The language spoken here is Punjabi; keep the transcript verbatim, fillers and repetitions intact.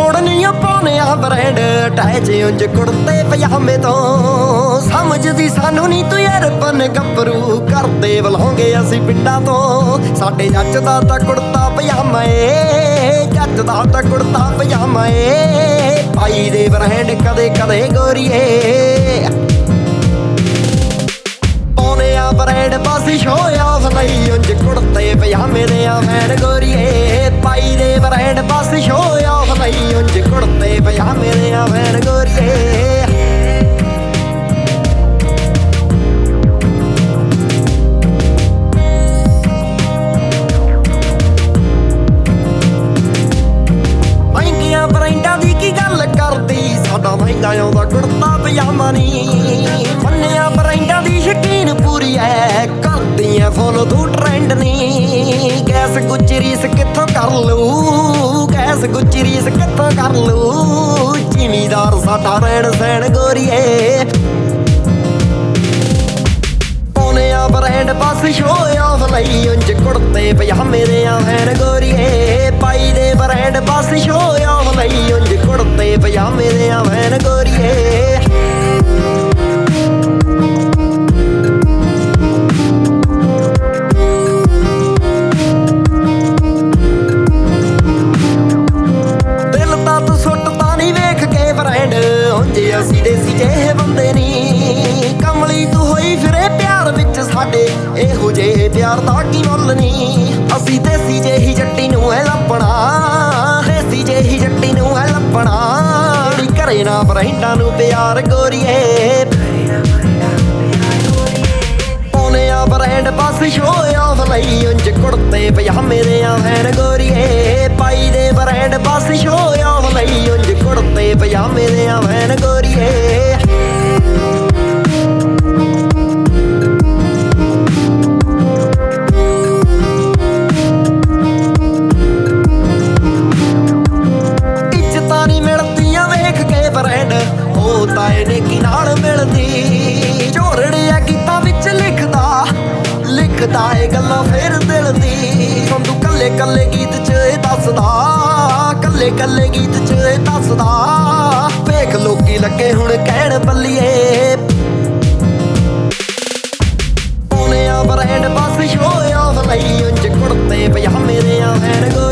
ਥੋੜ ਨਹੀਂ ਪਾਉਣੇ ਆ ਬ੍ਰਾਂਡ ਅਟੈਚ ਉਂਝ ਕੁੜਤੇ ਪਜਾਮੇ ਤੋਂ ਸਮਝਦੀ ਸਾਨੂੰ ਨਹੀਂ ਤੂੰ ਯਾਰ ਬਨ ਗੱਭਰੂ ਕਰਦੇ ਬੁਲਾਉਂਗੇ ਅਸੀਂ ਪਿੰਡਾਂ ਤੋਂ ਸਾਡੇ ਜੱਜ ਦਾ ਤਾਂ ਕੁੜਤਾ ਪਜਾਮਾ ਏ ਜੱਜ ਦਾ ਤਾਂ ਕੁੜਤਾ ਪਜਾਮਾ ਏ ਪਾਈ ਦੇ ਬ੍ਰਾਂਡ ਕਦੇ ਕਦੇ ਗੋਰੀਏ ਪਾਉਣੇ ਆ ਬ੍ਰਾਂਡ ਬਸ ਸ਼ੋਅ ਆਫ ਲਈ ਉਂਝ ਕੁੜਤੇ ਪਜਾਮੇ ਦੇ ਆ ਵੈਣ ਗੋਰੀਏ ਪਾਈ ਦੇ ਬ੍ਰਾਂਡ ਬਸ ਸ਼ੋਅ ਆਫ ਲਈ ਉਂਝ ਕੁੜਤੇ ਪਜਾਮੇ ਦੇ ਆ ਵੈਣ ਗੋਰੀਏ ਮਹਿੰਗੀਆਂ ਬ੍ਰਾਂਡਾਂ ਦੀ ਕੀ ਗੱਲ ਕਰਦੀ ਸਾਡਾ ਮਹਿੰਗਾ ਆਉਂਦਾ ਕੁੜਤਾ ਪਜਾਮਾ ਨੀ ਮੰਨਿਆ ਬ੍ਰਾਂਡਾਂ ਦੀ ਸ਼ਕੀਨ ਪੂਰੀ ਐ ਕਰਦੀ ਐ ਫੋਲੋ ਤੂੰ ਟ੍ਰੈਂਡ ਨੀ ਗੈਸ ਗੁੱਚੀ ਰੀਸ ਕਿੱਥੋਂ ਕਰ ਲੂ ਗੈਸ ਗੁੱਚੀ ਰੀਸ ਕਿੱਥੋਂ ਕਰ ਲੂ ਜ਼ਿਮੀਦਾਰ ਸਾਡਾ ਰਹਿਣ ਸਹਿਣ ਗੋਰੀਏ ਪਾਉਣੇ ਆ ਬ੍ਰਾਂਡ ਬਸ ਸ਼ੋਅ ਆਫ ਲਈ ਉਂਝ ਕੁੜਤੇ ਪਜਾਮੇ ਦੇ ਆ ਵੈਣ ਗੋਰੀਏ ਪਾਈ ਦੇ ਬ੍ਰਾਂਡ ਬਸ ਸ਼ੋਅ ਆਫ ਲਈ ਉਂਝ ਕੁੜਤੇ ਪਜਾਮੇ ਦੇ ਆ ਵੈਣ ਗੋਰੀਏ ਅਸੀਂ ਦੇਸੀ ਜਿਹੇ ਬੰਦੇ ਨੀ ਕਮਲੀ ਤੂੰ ਹੋਈ ਫਿਰੇ ਪਿਆਰ ਵਿੱਚ ਸਾਡੇ ਇਹੋ ਜਿਹੇ ਪਿਆਰ ਦਾ ਕੀ ਮੁੱਲ ਨੀ ਅਸੀਂ ਦੇਸੀ ਜਿਹੀ ਜੱਟੀ ਨੂੰ ਐ ਲੱਭਣਾ ਦੇਸੀ ਜਿਹੀ ਜੱਟੀ ਨੂੰ ਐ ਲੱਭਣਾ ਜਿਹੜੀ ਘਰੇ ਨਾ ਬ੍ਰਾਂਡਾਂ ਨੂੰ ਪਿਆਰ ਗੋਰੀਏ ਪਾਉਣੇ ਆ ਬ੍ਰਾਂਡ ਬਸ ਸ਼ੋਅ ਆਫ ਲਈ ਉਂਝ ਕੁੜਤੇ ਪਜਾਮੇ ਦੇ ਆ ਵੈਣ ਗੋਰੀਏ ਪਾਈ ਦੇ ਬ੍ਰਾਂਡ ਬਸ ਸ਼ੋਅ ਆਫ ਲਈ ਉਂਝ ਕੁੜਤੇ ਪਜਾਮੇ ਦੇ ਆ ਵੈਣ ਗੋਰੀਏ ਇੱਜ਼ਤਾਂ ਨੀ ਮਿਲਦੀਆਂ ਵੇਖ ਕੇ ਬ੍ਰਾਂਡ ਉਹ ਤਾਏ ਨੇ ਕੀ ਨਾਲ ਮਿਲਦੀ ਝੋਰੜਿਆ ਗੀਤਾਂ ਵਿੱਚ ਲਿਖਦਾ ਲਿਖਦਾ ਏ ਗੱਲਾਂ ਫੇਰ ਦਿਲ ਦੀ ਸੰਧੂ ਕੱਲੇ ਕੱਲੇ ਗੀਤ ਚ ਇਹ ਦੱਸਦਾ ਕੱਲੇ ਕੱਲੇ ਗੀਤ ਚ ਇਹ ਦੱਸਦਾ ਵੇਖ ਲੋਕੀ ਲੱਗੇ ਹੁਣ ਕਹਿਣ ਬੱਲੀਏ ਪਾਉਣੇ ਆ ਬ੍ਰਾਂਡ ਬਸ ਸ਼ੋਅ ਆਫ ਲਈ ਉਂਝ ਕੁੜਤੇ ਪਜਾਮੇ ਦੇ ਆ ਵੈਣ